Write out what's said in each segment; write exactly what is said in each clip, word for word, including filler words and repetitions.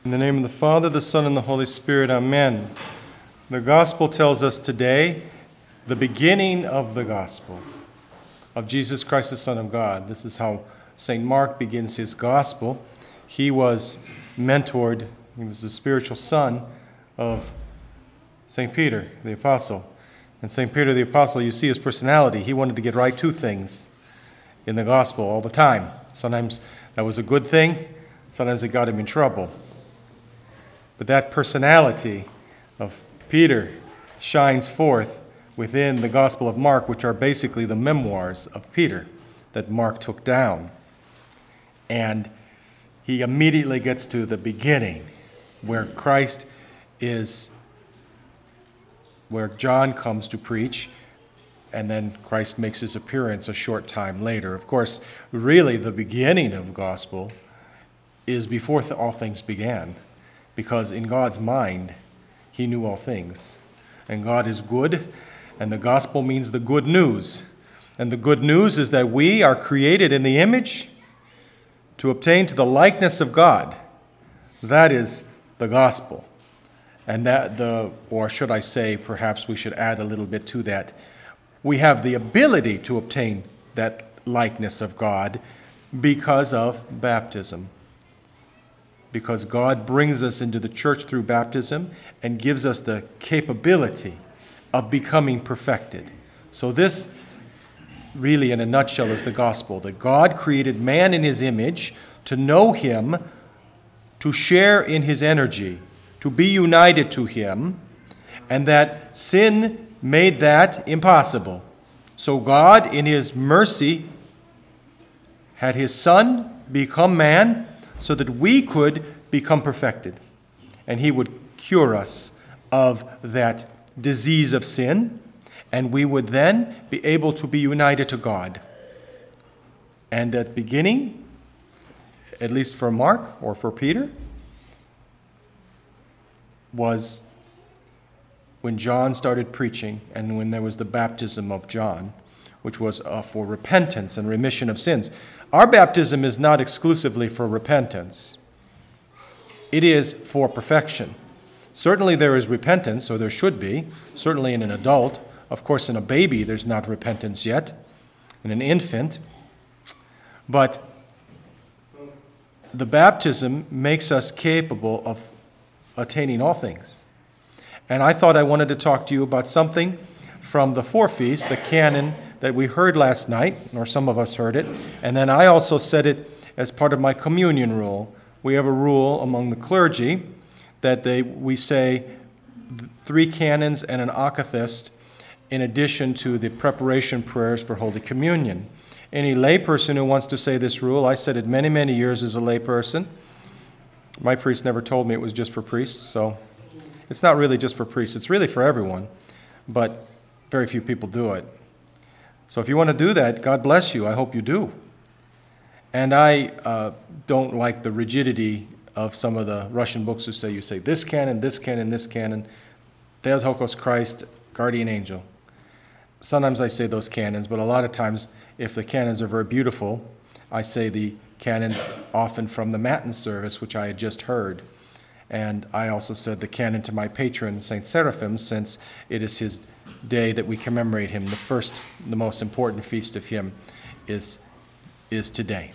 In the name of the Father, the Son, and the Holy Spirit, amen. The gospel tells us today the beginning of the gospel of Jesus Christ, the Son of God. This is how Saint Mark begins his gospel. He was mentored, he was the spiritual son of Saint Peter, the apostle. And Saint Peter, the apostle, you see his personality. He wanted to get right to things in the gospel all the time. Sometimes that was a good thing, sometimes it got him in trouble. But that personality of Peter shines forth within the Gospel of Mark, which are basically the memoirs of Peter that Mark took down. And he immediately gets to the beginning, where Christ is, where John comes to preach, and then Christ makes his appearance a short time later. Of course, really the beginning of the gospel is before all things began. Because in God's mind, he knew all things. And God is good, and the gospel means the good news. And the good news is that we are created in the image to obtain to the likeness of God. That is the gospel. And that the, or should I say, perhaps we should add a little bit to that. We have the ability to obtain that likeness of God because of baptism. Because God brings us into the church through baptism and gives us the capability of becoming perfected. So this, really in a nutshell, is the gospel, that God created man in his image to know him, to share in his energy, to be united to him, and that sin made that impossible. So God, in his mercy, had his Son become man, so that we could become perfected. And he would cure us of that disease of sin, and we would then be able to be united to God. And that beginning, at least for Mark or for Peter, was when John started preaching and when there was the baptism of John, which was uh, for repentance and remission of sins. Our baptism is not exclusively for repentance. It is for perfection. Certainly there is repentance, or there should be, certainly in an adult. Of course, in a baby there's not repentance yet, in an infant. But the baptism makes us capable of attaining all things. And I thought I wanted to talk to you about something from the forefeast, the canon that we heard last night, or some of us heard it, and then I also said it as part of my communion rule. We have a rule among the clergy that they we say three canons and an akathist in addition to the preparation prayers for Holy Communion. Any layperson who wants to say this rule, I said it many, many years as a layperson. My priest never told me it was just for priests, so it's not really just for priests. It's really for everyone, but very few people do it. So if you want to do that, God bless you. I hope you do. And I uh, don't like the rigidity of some of the Russian books who say you say this canon, this canon, this canon, Theotokos Christ, guardian angel. Sometimes I say those canons, but a lot of times, if the canons are very beautiful, I say the canons often from the Matin service, which I had just heard. And I also said the canon to my patron, Saint Seraphim, since it is his day that we commemorate him. The first, the most important feast of him is, is today.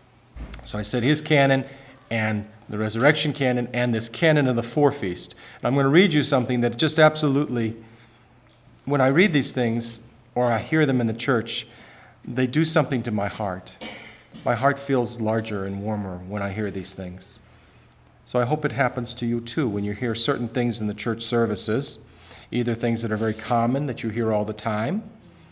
So I said his canon and the resurrection canon and this canon of the forefeast. And I'm going to read you something that just absolutely, when I read these things or I hear them in the church, they do something to my heart. My heart feels larger and warmer when I hear these things. So I hope it happens to you too when you hear certain things in the church services, either things that are very common that you hear all the time,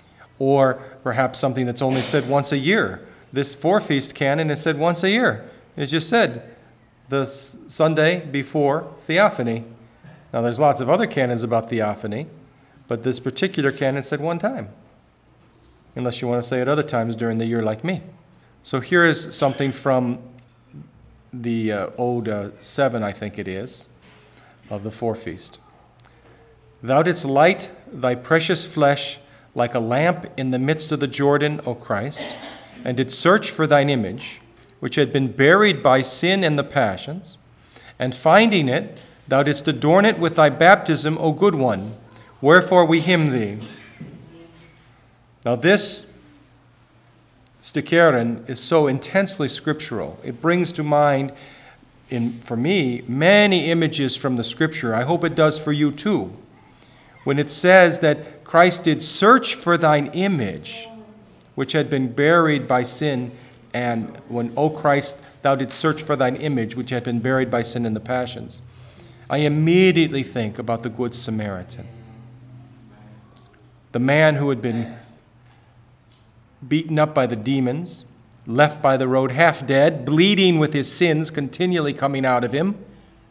or perhaps something that's only said once a year. This forefeast canon is said once a year. It's just said the Sunday before Theophany. Now there's lots of other canons about Theophany, but this particular canon said one time, unless you want to say it other times during the year like me. So here is something from the uh, Ode uh, seven, I think it is, of the forefeast. Thou didst light thy precious flesh like a lamp in the midst of the Jordan, O Christ, and did search for thine image, which had been buried by sin and the passions, And finding it, thou didst adorn it with thy baptism, O good one. Wherefore we hymn thee. Now this sticheren is so intensely scriptural. It brings to mind, in, for me, many images from the Scripture. I hope it does for you too. When it says that Christ did search for thine image, which had been buried by sin, and when, O Christ, thou didst search for thine image, which had been buried by sin in the passions, I immediately think about the Good Samaritan. The man who had been beaten up by the demons, left by the road half dead, bleeding with his sins continually coming out of him,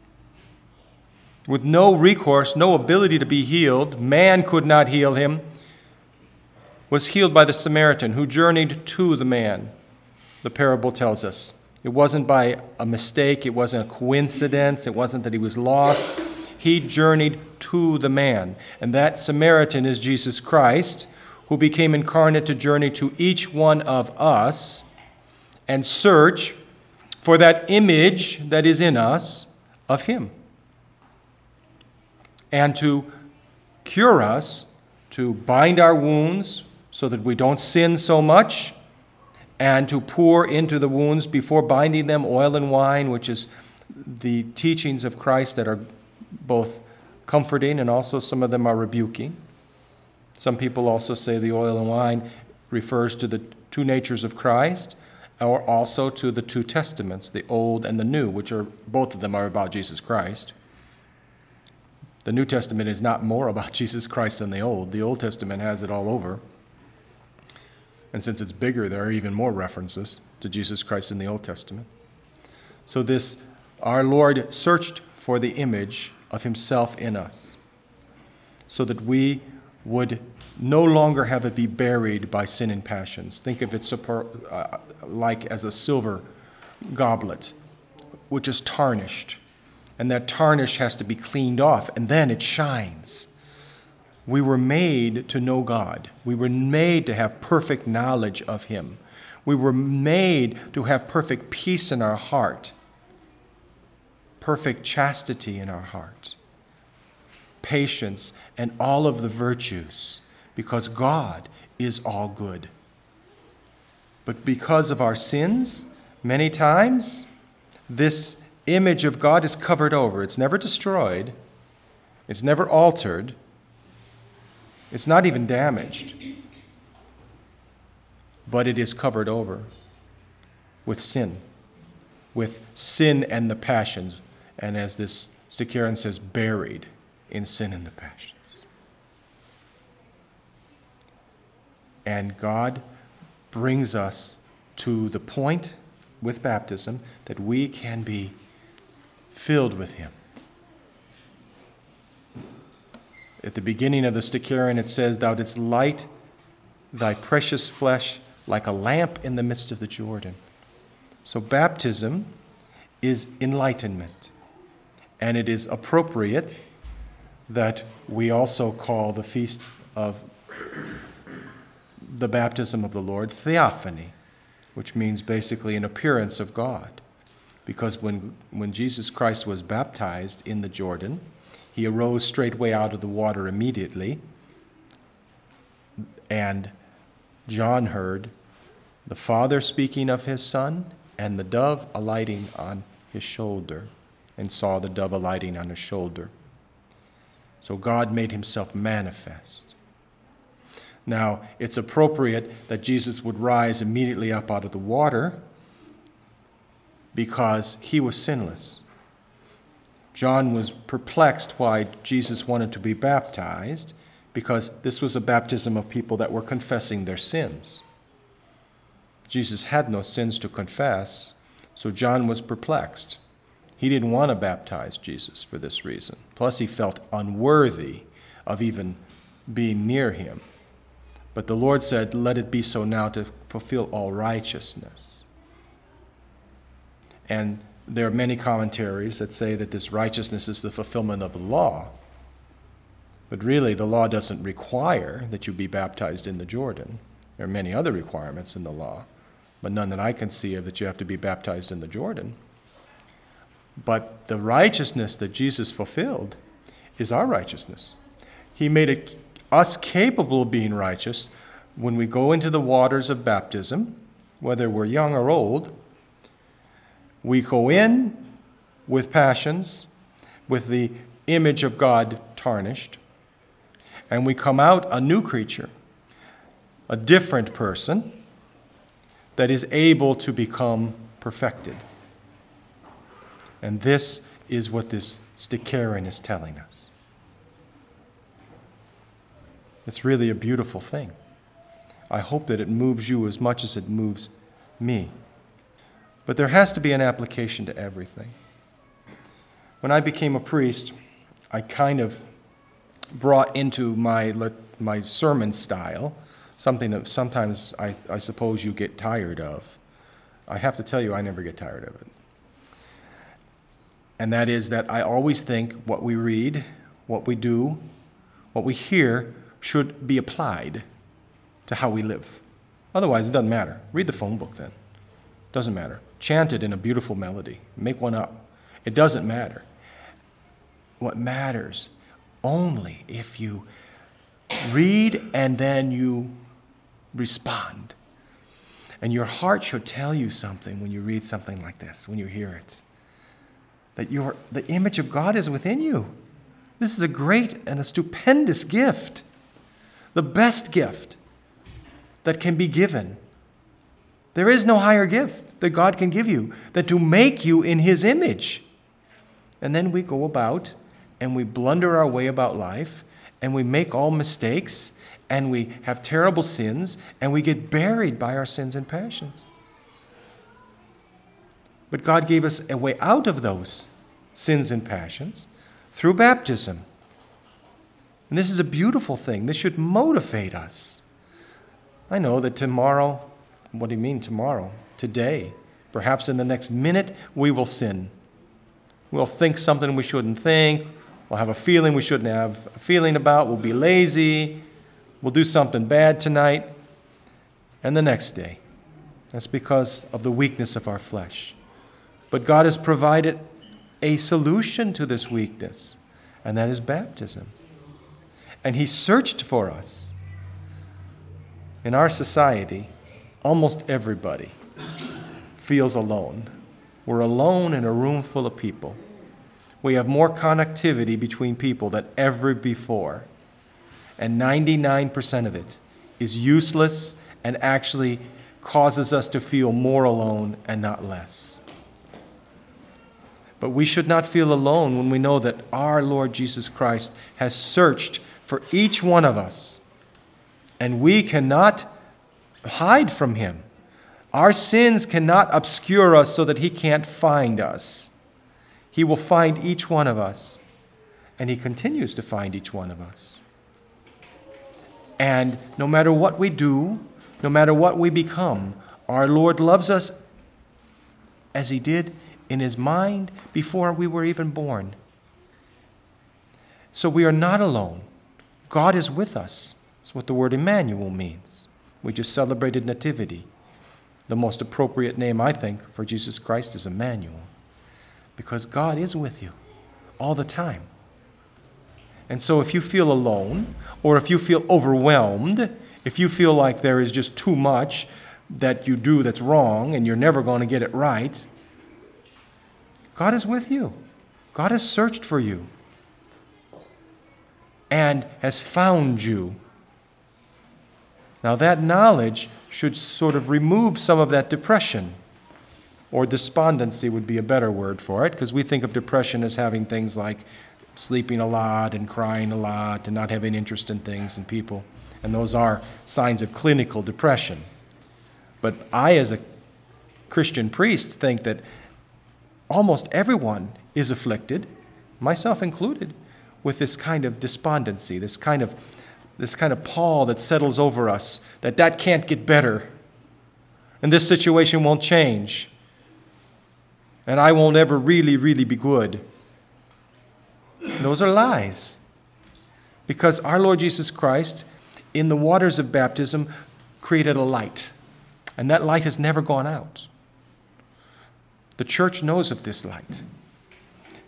with no recourse, no ability to be healed, man could not heal him, was healed by the Samaritan who journeyed to the man, the parable tells us. It wasn't by a mistake, it wasn't a coincidence, it wasn't that he was lost. He journeyed to the man. And that Samaritan is Jesus Christ, who became incarnate to journey to each one of us and search for that image that is in us of him. And to cure us, to bind our wounds so that we don't sin so much, and to pour into the wounds before binding them oil and wine, which is the teachings of Christ that are both comforting and also some of them are rebuking. Some people also say the oil and wine refers to the two natures of Christ, or also to the two testaments, the Old and the New, which are both of them are about Jesus Christ. The New Testament is not more about Jesus Christ than the Old. The Old Testament has it all over. And since it's bigger, there are even more references to Jesus Christ in the Old Testament. So this, our Lord searched for the image of himself in us, so that we would no longer have it be buried by sin and passions. Think of it super, uh, like as a silver goblet, which is tarnished. And that tarnish has to be cleaned off, and then it shines. We were made to know God. We were made to have perfect knowledge of him. We were made to have perfect peace in our heart, perfect chastity in our heart, patience, and all of the virtues, because God is all good. But because of our sins, many times, this image of God is covered over. It's never destroyed. It's never altered. It's not even damaged, but it is covered over with sin, with sin and the passions, and as this sticheren says, buried in sin and the passions. And God brings us to the point with baptism that we can be filled with him. At the beginning of the sticheren, it says, thou didst light thy precious flesh like a lamp in the midst of the Jordan. So baptism is enlightenment. And it is appropriate that we also call the feast of the baptism of the Lord theophany, which means basically an appearance of God. Because when, when Jesus Christ was baptized in the Jordan, he arose straightway out of the water immediately, and John heard the Father speaking of his Son and the dove alighting on his shoulder, and saw the dove alighting on his shoulder. So God made himself manifest. Now, it's appropriate that Jesus would rise immediately up out of the water because he was sinless. John was perplexed why Jesus wanted to be baptized, because this was a baptism of people that were confessing their sins. Jesus had no sins to confess, so John was perplexed. He didn't want to baptize Jesus for this reason. Plus, he felt unworthy of even being near him. But the Lord said, let it be so now to fulfill all righteousness. And there are many commentaries that say that this righteousness is the fulfillment of the law. But really, the law doesn't require that you be baptized in the Jordan. There are many other requirements in the law, but none that I can see of that you have to be baptized in the Jordan. But the righteousness that Jesus fulfilled is our righteousness. He made it, us capable of being righteous when we go into the waters of baptism, whether we're young or old. We go in with passions, with the image of God tarnished, and we come out a new creature, a different person that is able to become perfected. And this is what this Sticharon is telling us. It's really a beautiful thing. I hope that it moves you as much as it moves me. But there has to be an application to everything. When I became a priest, I kind of brought into my my sermon style something that sometimes I, I suppose you get tired of. I have to tell you, I never get tired of it. And that is that I always think what we read, what we do, what we hear should be applied to how we live. Otherwise, it doesn't matter. Read the phone book then. Doesn't matter. Chant it in a beautiful melody. Make one up. It doesn't matter. What matters only if you read and then you respond. And your heart should tell you something when you read something like this, when you hear it. That your, the image of God is within you. This is a great and a stupendous gift. The best gift that can be given. There is no higher gift that God can give you than to make you in His image. And then we go about and we blunder our way about life and we make all mistakes and we have terrible sins and we get buried by our sins and passions. But God gave us a way out of those sins and passions through baptism. And this is a beautiful thing. This should motivate us. I know that tomorrow, what do you mean tomorrow? Today, perhaps in the next minute, we will sin. We'll think something we shouldn't think. We'll have a feeling we shouldn't have a feeling about. We'll be lazy. We'll do something bad tonight. And the next day. That's because of the weakness of our flesh. But God has provided a solution to this weakness, and that is baptism. And He searched for us. In our society, almost everybody feels alone. We're alone in a room full of people. We have more connectivity between people than ever before. And ninety-nine percent of it is useless and actually causes us to feel more alone and not less. But we should not feel alone when we know that our Lord Jesus Christ has searched for each one of us. And we cannot hide from Him. Our sins cannot obscure us so that He can't find us. He will find each one of us. And He continues to find each one of us. And no matter what we do, no matter what we become, our Lord loves us as He did in His mind before we were even born. So we are not alone. God is with us. That's what the word Emmanuel means. We just celebrated Nativity. The most appropriate name, I think, for Jesus Christ is Emmanuel. Because God is with you all the time. And so if you feel alone, or if you feel overwhelmed, if you feel like there is just too much that you do that's wrong and you're never going to get it right, God is with you. God has searched for you and has found you. Now that knowledge should sort of remove some of that depression, or despondency would be a better word for it, because we think of depression as having things like sleeping a lot and crying a lot and not having interest in things and people. And those are signs of clinical depression. But I, as a Christian priest, think that almost everyone is afflicted, myself included, with this kind of despondency, this kind of this kind of pall that settles over us, that that can't get better, and this situation won't change, and I won't ever really, really be good. Those are lies. Because our Lord Jesus Christ, in the waters of baptism, created a light, and that light has never gone out. The church knows of this light.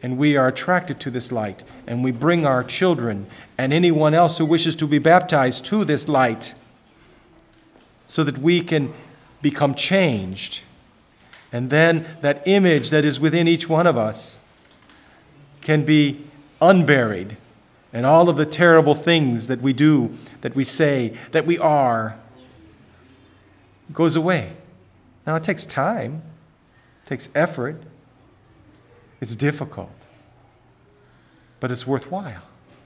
and we are attracted to this light, and we bring our children and anyone else who wishes to be baptized to this light so that we can become changed. And then that image that is within each one of us can be unburied, and all of the terrible things that we do, that we say, that we are, goes away. Now, it takes time, it takes effort, it's difficult, but it's worthwhile.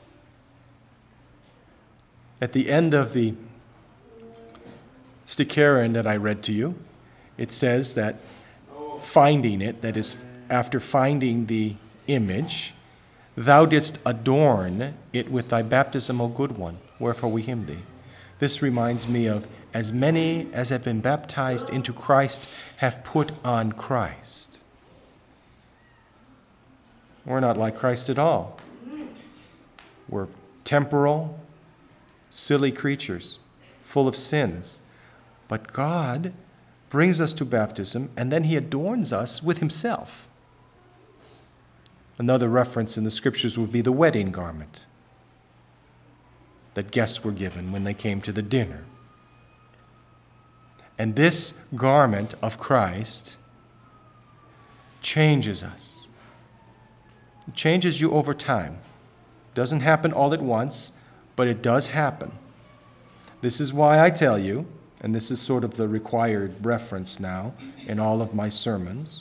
At the end of the Stickaren that I read to you, it says that finding it, that is, after finding the image, thou didst adorn it with thy baptism, O good one, wherefore we hymn thee. This reminds me of, as many as have been baptized into Christ have put on Christ. We're not like Christ at all. We're temporal, silly creatures, full of sins. But God brings us to baptism, and then he adorns us with himself. Another reference in the scriptures would be the wedding garment that guests were given when they came to the dinner. And this garment of Christ changes us. It changes you over time. It doesn't happen all at once, but it does happen. This is why I tell you, and this is sort of the required reference now in all of my sermons,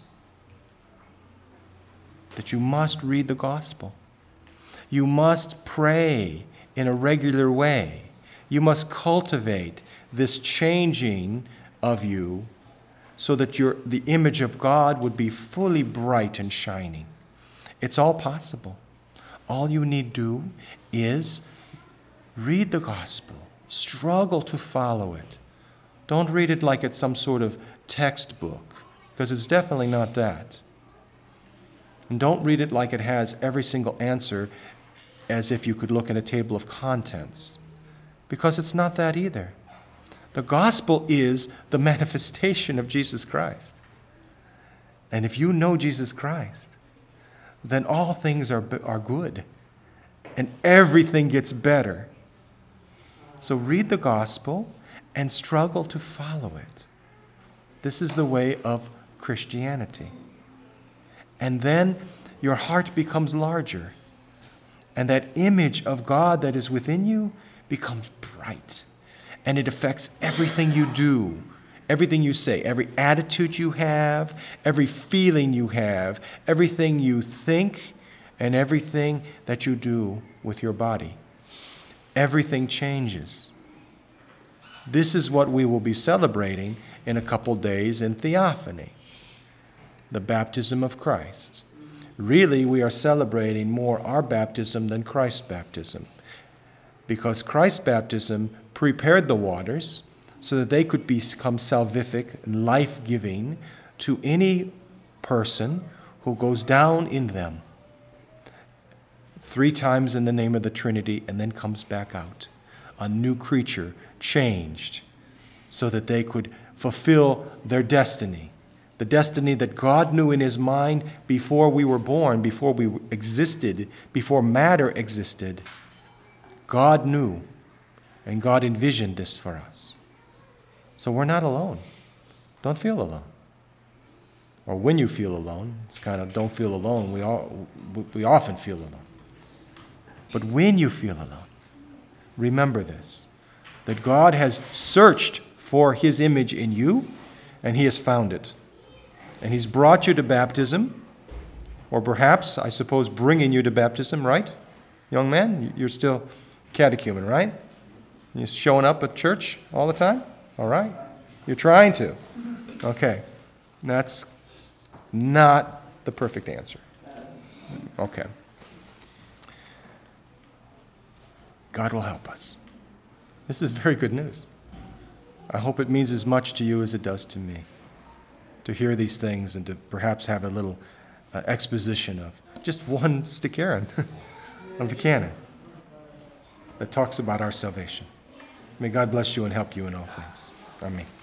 that you must read the gospel. You must pray in a regular way. You must cultivate this changing of you so that your, the image of God would be fully bright and shining. It's all possible. All you need do is read the gospel. Struggle to follow it. Don't read it like it's some sort of textbook, because it's definitely not that. And don't read it like it has every single answer as if you could look at a table of contents, because it's not that either. The gospel is the manifestation of Jesus Christ. And if you know Jesus Christ, then all things are, are good, and everything gets better. So read the gospel and struggle to follow it. This is the way of Christianity. And then your heart becomes larger, and that image of God that is within you becomes bright, and it affects everything you do, everything you say, every attitude you have, every feeling you have, everything you think, and everything that you do with your body. Everything changes. This is what we will be celebrating in a couple days in Theophany, the baptism of Christ. Really, we are celebrating more our baptism than Christ's baptism, because Christ's baptism prepared the waters so that they could become salvific and life-giving to any person who goes down in them three times in the name of the Trinity and then comes back out, a new creature, changed, so that they could fulfill their destiny, the destiny that God knew in his mind before we were born, before we existed, before matter existed. God knew, and God envisioned this for us. So we're not alone. Don't feel alone. Or when you feel alone, it's kind of don't feel alone. We all we often feel alone. But when you feel alone, remember this, that God has searched for his image in you, and he has found it. And he's brought you to baptism, or perhaps, I suppose, bringing you to baptism, right? Young man, you're still catechumen, right? You're showing up at church all the time? All right. You're trying to. Okay. That's not the perfect answer. Okay. God will help us. This is very good news. I hope it means as much to you as it does to me to hear these things and to perhaps have a little uh, exposition of just one Stickaren of the canon that talks about our salvation. May God bless you and help you in all things. Amen.